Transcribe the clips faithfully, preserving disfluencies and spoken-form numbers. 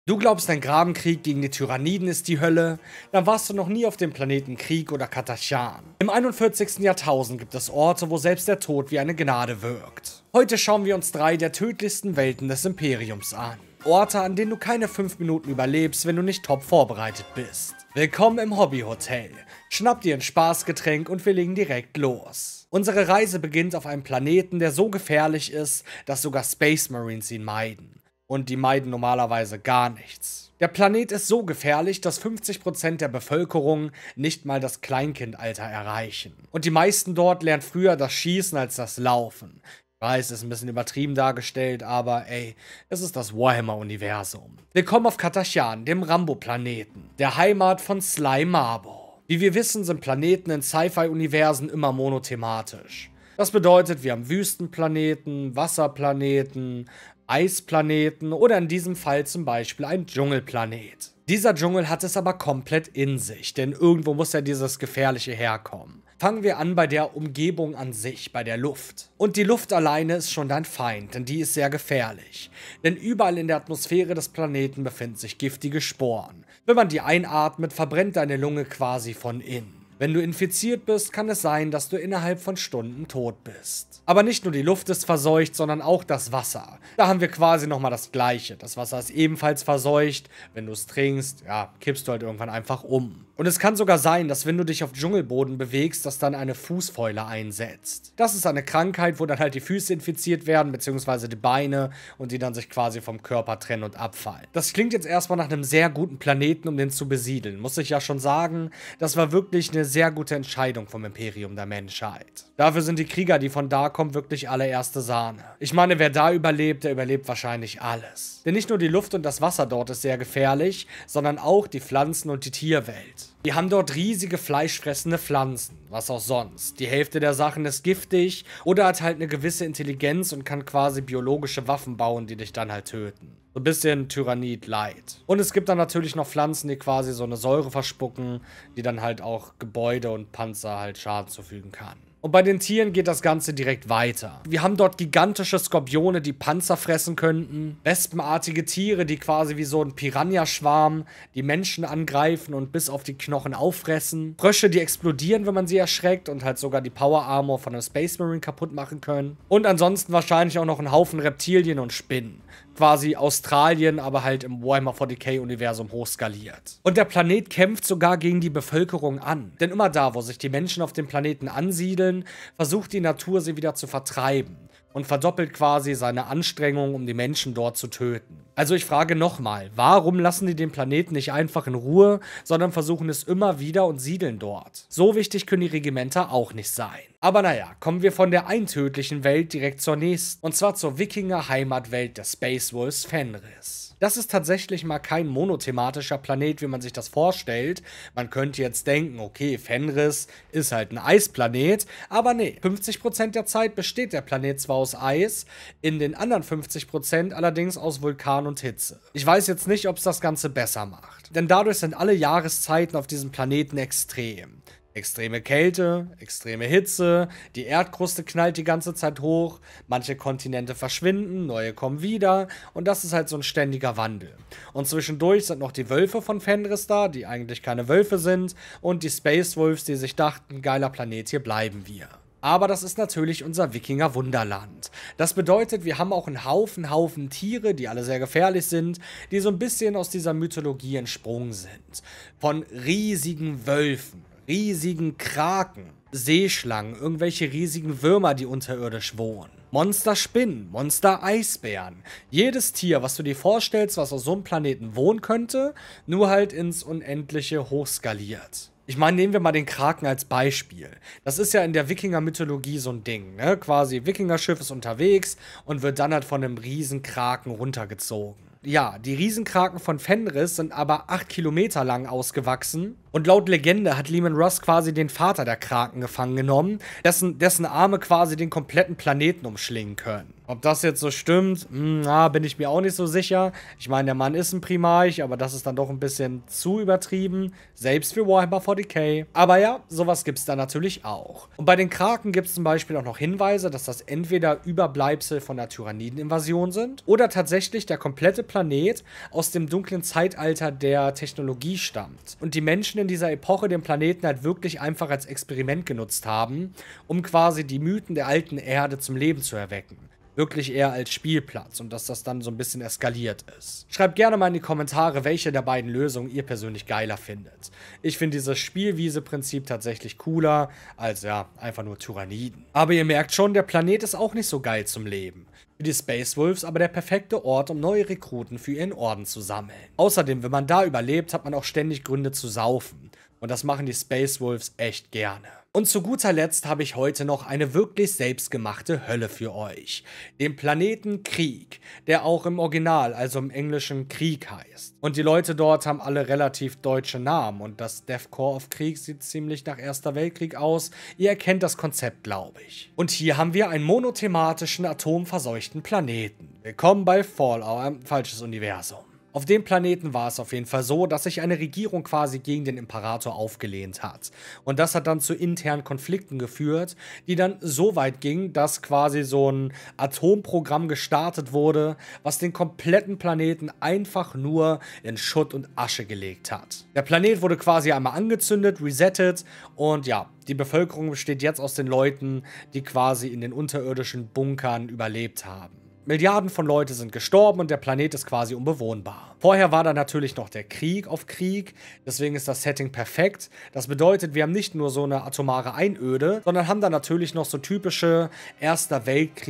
Du glaubst, ein Grabenkrieg gegen die Tyranniden ist die Hölle? Dann warst du noch nie auf dem Planeten Krieg oder Katachan. Im einundvierzigsten Jahrtausend gibt es Orte, wo selbst der Tod wie eine Gnade wirkt. Heute schauen wir uns drei der tödlichsten Welten des Imperiums an. Orte, an denen du keine fünf Minuten überlebst, wenn du nicht top vorbereitet bist. Willkommen im Hobbyhotel. Schnapp dir ein Spaßgetränk und wir legen direkt los. Unsere Reise beginnt auf einem Planeten, der so gefährlich ist, dass sogar Space Marines ihn meiden. Und die meiden normalerweise gar nichts. Der Planet ist so gefährlich, dass fünfzig Prozent der Bevölkerung nicht mal das Kleinkindalter erreichen. Und die meisten dort lernen früher das Schießen als das Laufen. Ich weiß, ist ein bisschen übertrieben dargestellt, aber ey, es ist das Warhammer-Universum. Willkommen auf Katachan, dem Rambo-Planeten, der Heimat von Sly Mabo. Wie wir wissen, sind Planeten in Sci-Fi-Universen immer monothematisch. Das bedeutet, wir haben Wüstenplaneten, Wasserplaneten, Eisplaneten oder in diesem Fall zum Beispiel ein Dschungelplanet. Dieser Dschungel hat es aber komplett in sich, denn irgendwo muss ja dieses Gefährliche herkommen. Fangen wir an bei der Umgebung an sich, bei der Luft. Und die Luft alleine ist schon dein Feind, denn die ist sehr gefährlich. Denn überall in der Atmosphäre des Planeten befinden sich giftige Sporen. Wenn man die einatmet, verbrennt deine Lunge quasi von innen. Wenn du infiziert bist, kann es sein, dass du innerhalb von Stunden tot bist. Aber nicht nur die Luft ist verseucht, sondern auch das Wasser. Da haben wir quasi nochmal das Gleiche. Das Wasser ist ebenfalls verseucht. Wenn du es trinkst, ja, kippst du halt irgendwann einfach um. Und es kann sogar sein, dass wenn du dich auf Dschungelboden bewegst, dass dann eine Fußfäule einsetzt. Das ist eine Krankheit, wo dann halt die Füße infiziert werden, beziehungsweise die Beine und die dann sich quasi vom Körper trennen und abfallen. Das klingt jetzt erstmal nach einem sehr guten Planeten, um den zu besiedeln. Muss ich ja schon sagen, das war wirklich eine sehr gute Entscheidung vom Imperium der Menschheit. Dafür sind die Krieger, die von da kommen, wirklich allererste Sahne. Ich meine, wer da überlebt, der überlebt wahrscheinlich alles. Denn nicht nur die Luft und das Wasser dort ist sehr gefährlich, sondern auch die Pflanzen und die Tierwelt. Die haben dort riesige fleischfressende Pflanzen, was auch sonst. Die Hälfte der Sachen ist giftig oder hat halt eine gewisse Intelligenz und kann quasi biologische Waffen bauen, die dich dann halt töten. So ein bisschen Tyrannid light. Und es gibt dann natürlich noch Pflanzen, die quasi so eine Säure verspucken, die dann halt auch Gebäude und Panzer halt Schaden zufügen kann. Und bei den Tieren geht das Ganze direkt weiter. Wir haben dort gigantische Skorpione, die Panzer fressen könnten, wespenartige Tiere, die quasi wie so ein Piranha-Schwarm die Menschen angreifen und bis auf die Knochen auffressen, Frösche, die explodieren, wenn man sie erschreckt und halt sogar die Power-Armor von einem Space Marine kaputt machen können. Und ansonsten wahrscheinlich auch noch ein Haufen Reptilien und Spinnen. Quasi Australien, aber halt im Warhammer forty K-Universum hochskaliert. Und der Planet kämpft sogar gegen die Bevölkerung an. Denn immer da, wo sich die Menschen auf dem Planeten ansiedeln, versucht die Natur sie wieder zu vertreiben. Und verdoppelt quasi seine Anstrengungen, um die Menschen dort zu töten. Also ich frage nochmal, warum lassen die den Planeten nicht einfach in Ruhe, sondern versuchen es immer wieder und siedeln dort? So wichtig können die Regimenter auch nicht sein. Aber naja, kommen wir von der eintödlichen Welt direkt zur nächsten. Und zwar zur Wikinger-Heimatwelt der Space Wolves Fenris. Das ist tatsächlich mal kein monothematischer Planet, wie man sich das vorstellt. Man könnte jetzt denken, okay, Fenris ist halt ein Eisplanet, aber nee, fünfzig Prozent der Zeit besteht der Planet zwar aus Eis, in den anderen fünfzig Prozent allerdings aus Vulkan und Hitze. Ich weiß jetzt nicht, ob es das Ganze besser macht, denn dadurch sind alle Jahreszeiten auf diesem Planeten extrem. Extreme Kälte, extreme Hitze, die Erdkruste knallt die ganze Zeit hoch, manche Kontinente verschwinden, neue kommen wieder und das ist halt so ein ständiger Wandel. Und zwischendurch sind noch die Wölfe von Fenris da, die eigentlich keine Wölfe sind, und die Space Wolves, die sich dachten, geiler Planet, hier bleiben wir. Aber das ist natürlich unser Wikinger-Wunderland. Das bedeutet, wir haben auch einen Haufen, Haufen Tiere, die alle sehr gefährlich sind, die so ein bisschen aus dieser Mythologie entsprungen sind. Von riesigen Wölfen, riesigen Kraken, Seeschlangen, irgendwelche riesigen Würmer, die unterirdisch wohnen. Monsterspinnen, Monster-Eisbären. Jedes Tier, was du dir vorstellst, was auf so einem Planeten wohnen könnte, nur halt ins Unendliche hochskaliert. Ich meine, nehmen wir mal den Kraken als Beispiel. Das ist ja in der Wikinger-Mythologie so ein Ding, ne? Quasi, Wikingerschiff ist unterwegs und wird dann halt von einem riesen Kraken runtergezogen. Ja, die Riesenkraken von Fenris sind aber acht Kilometer lang ausgewachsen. Und Und laut Legende hat Leman Russ quasi den Vater der Kraken gefangen genommen, dessen, dessen Arme quasi den kompletten Planeten umschlingen können. Ob das jetzt so stimmt, mh, na, bin ich mir auch nicht so sicher. Ich meine, der Mann ist ein Primarch, aber das ist dann doch ein bisschen zu übertrieben, selbst für Warhammer forty K. Aber ja, sowas gibt es da natürlich auch. Und bei den Kraken gibt es zum Beispiel auch noch Hinweise, dass das entweder Überbleibsel von der Tyranniden-Invasion sind oder tatsächlich der komplette Planet aus dem dunklen Zeitalter der Technologie stammt. Und die Menschen in dieser Epoche den Planeten halt wirklich einfach als Experiment genutzt haben, um quasi die Mythen der alten Erde zum Leben zu erwecken. Wirklich eher als Spielplatz und dass das dann so ein bisschen eskaliert ist. Schreibt gerne mal in die Kommentare, welche der beiden Lösungen ihr persönlich geiler findet. Ich finde dieses Spielwiese-Prinzip tatsächlich cooler als, ja, einfach nur Tyranniden. Aber ihr merkt schon, der Planet ist auch nicht so geil zum Leben. Für die Space Wolves aber der perfekte Ort, um neue Rekruten für ihren Orden zu sammeln. Außerdem, wenn man da überlebt, hat man auch ständig Gründe zu saufen. Und das machen die Space Wolves echt gerne. Und zu guter Letzt habe ich heute noch eine wirklich selbstgemachte Hölle für euch. Den Planeten Krieg, der auch im Original, also im Englischen Krieg heißt. Und die Leute dort haben alle relativ deutsche Namen und das Deathcore of Krieg sieht ziemlich nach Erster Weltkrieg aus. Ihr erkennt das Konzept, glaube ich. Und hier haben wir einen monothematischen, atomverseuchten Planeten. Willkommen bei Fallout, äh, falsches Universum. Auf dem Planeten war es auf jeden Fall so, dass sich eine Regierung quasi gegen den Imperator aufgelehnt hat. Und das hat dann zu internen Konflikten geführt, die dann so weit gingen, dass quasi so ein Atomprogramm gestartet wurde, was den kompletten Planeten einfach nur in Schutt und Asche gelegt hat. Der Planet wurde quasi einmal angezündet, resettet und ja, die Bevölkerung besteht jetzt aus den Leuten, die quasi in den unterirdischen Bunkern überlebt haben. Milliarden von Leuten sind gestorben und der Planet ist quasi unbewohnbar. Vorher war da natürlich noch der Krieg auf Krieg, deswegen ist das Setting perfekt. Das bedeutet, wir haben nicht nur so eine atomare Einöde, sondern haben da natürlich noch so typische Erster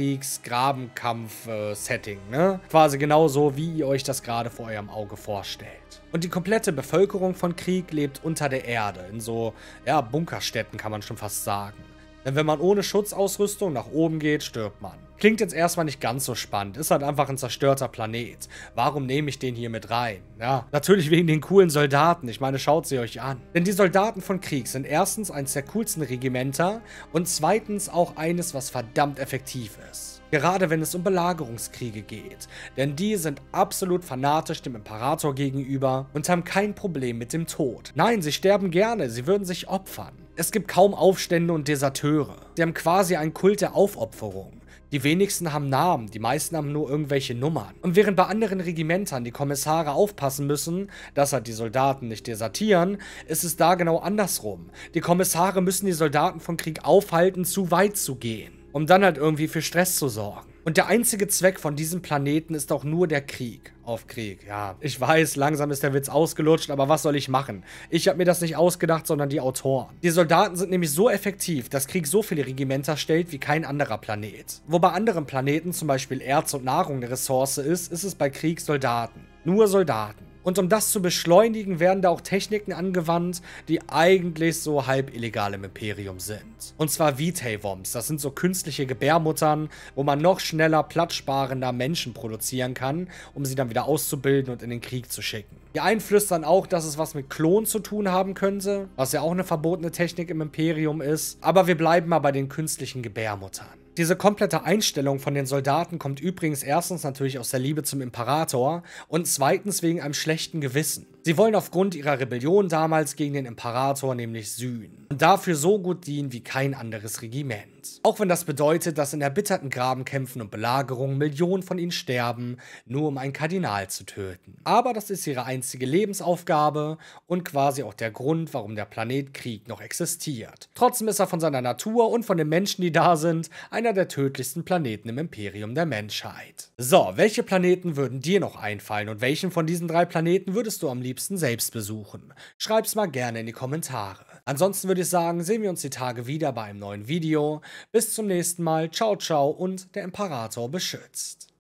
Weltkriegs-Grabenkampf-Setting, ne? Quasi genauso, wie ihr euch das gerade vor eurem Auge vorstellt. Und die komplette Bevölkerung von Krieg lebt unter der Erde, in so, ja, Bunkerstädten kann man schon fast sagen. Denn wenn man ohne Schutzausrüstung nach oben geht, stirbt man. Klingt jetzt erstmal nicht ganz so spannend, ist halt einfach ein zerstörter Planet. Warum nehme ich den hier mit rein? Ja, natürlich wegen den coolen Soldaten, ich meine, schaut sie euch an. Denn die Soldaten von Krieg sind erstens eines der coolsten Regimenter und zweitens auch eines, was verdammt effektiv ist. Gerade wenn es um Belagerungskriege geht, denn die sind absolut fanatisch dem Imperator gegenüber und haben kein Problem mit dem Tod. Nein, sie sterben gerne, sie würden sich opfern. Es gibt kaum Aufstände und Deserteure. Sie haben quasi einen Kult der Aufopferung. Die wenigsten haben Namen, die meisten haben nur irgendwelche Nummern. Und während bei anderen Regimentern die Kommissare aufpassen müssen, dass halt die Soldaten nicht desertieren, ist es da genau andersrum. Die Kommissare müssen die Soldaten von Krieg aufhalten, zu weit zu gehen, um dann halt irgendwie für Stress zu sorgen. Und der einzige Zweck von diesem Planeten ist auch nur der Krieg. Auf Krieg, ja. Ich weiß, langsam ist der Witz ausgelutscht, aber was soll ich machen? Ich habe mir das nicht ausgedacht, sondern die Autoren. Die Soldaten sind nämlich so effektiv, dass Krieg so viele Regimenter stellt wie kein anderer Planet. Wo bei anderen Planeten zum Beispiel Erz und Nahrung eine Ressource ist, ist es bei Krieg Soldaten. Nur Soldaten. Und um das zu beschleunigen, werden da auch Techniken angewandt, die eigentlich so halb illegal im Imperium sind. Und zwar Vitae-Wombs, das sind so künstliche Gebärmuttern, wo man noch schneller platzsparender Menschen produzieren kann, um sie dann wieder auszubilden und in den Krieg zu schicken. Die einen flüstern auch, dass es was mit Klonen zu tun haben könnte, was ja auch eine verbotene Technik im Imperium ist, aber wir bleiben mal bei den künstlichen Gebärmuttern. Diese komplette Einstellung von den Soldaten kommt übrigens erstens natürlich aus der Liebe zum Imperator und zweitens wegen einem schlechten Gewissen. Sie wollen aufgrund ihrer Rebellion damals gegen den Imperator nämlich sühnen und dafür so gut dienen wie kein anderes Regiment. Auch wenn das bedeutet, dass in erbitterten Grabenkämpfen und Belagerungen Millionen von ihnen sterben, nur um einen Kardinal zu töten. Aber das ist ihre einzige Lebensaufgabe und quasi auch der Grund, warum der Planet Krieg noch existiert. Trotzdem ist er von seiner Natur und von den Menschen, die da sind, einer der tödlichsten Planeten im Imperium der Menschheit. So, welche Planeten würden dir noch einfallen und welchen von diesen drei Planeten würdest du am liebsten selbst besuchen? Schreib's mal gerne in die Kommentare. Ansonsten würde ich sagen, sehen wir uns die Tage wieder bei einem neuen Video. Bis zum nächsten Mal. Ciao, ciao und der Imperator beschützt.